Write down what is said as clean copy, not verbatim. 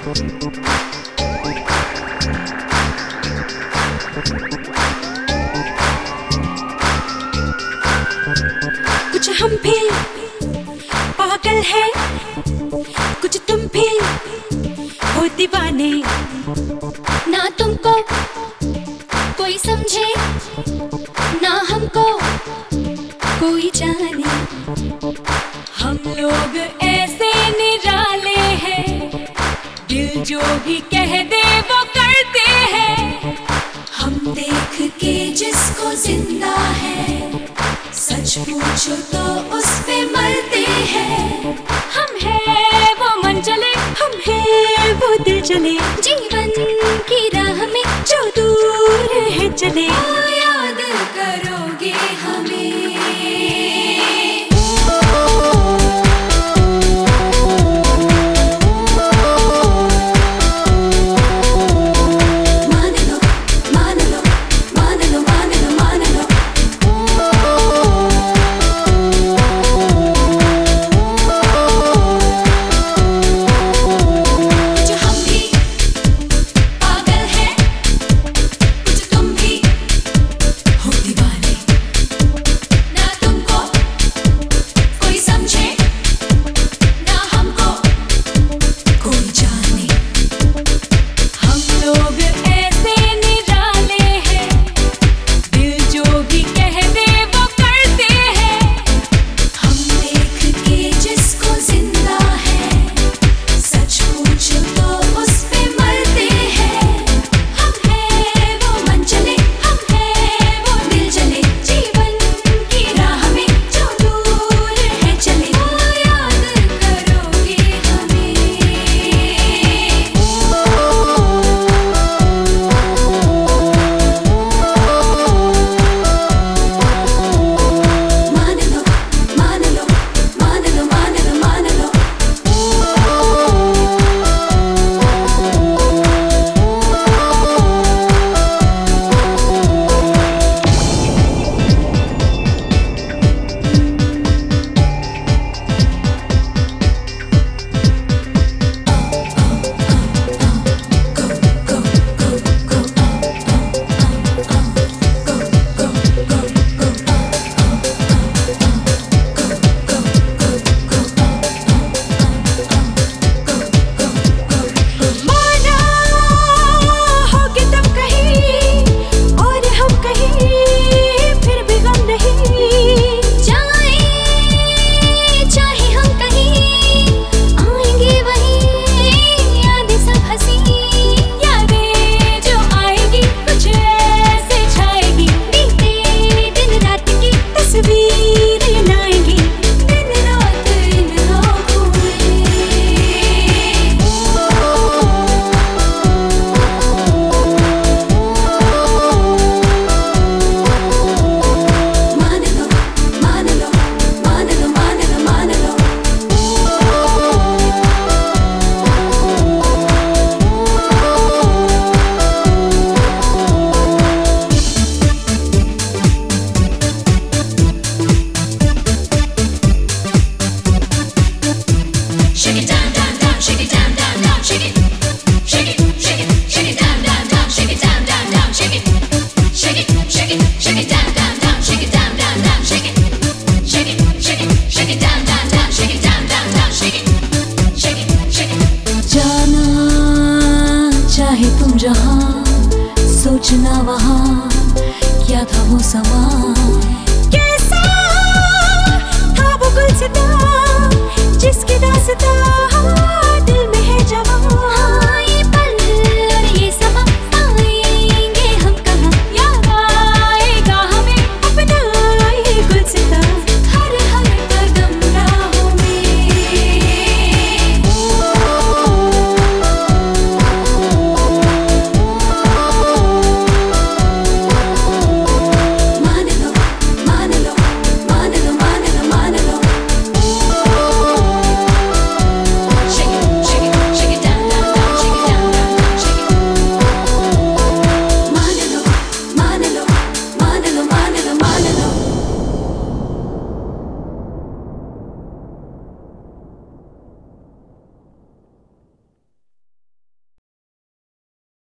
कुछ हम भी पागल है, कुछ तुम भी हो दीवाने। ना तुमको कोई समझे, ना हमको कोई जाने। हम लोग ऐसे निराले हैं, दिल जो भी कह दे वो करते हैं। हम देख के जिसको जिंदा है, सच पूछो तो उस पे मरते हैं। हम हैं वो मन चले, हम हैं वो दिल चले, जीवन की राह में जो दूर है चले। याद करोगे हमें। चाहे तुम जहाँ सोचना वहाँ क्या था वो समा, कैसा था वो गुलसिता जिसकी दास्तां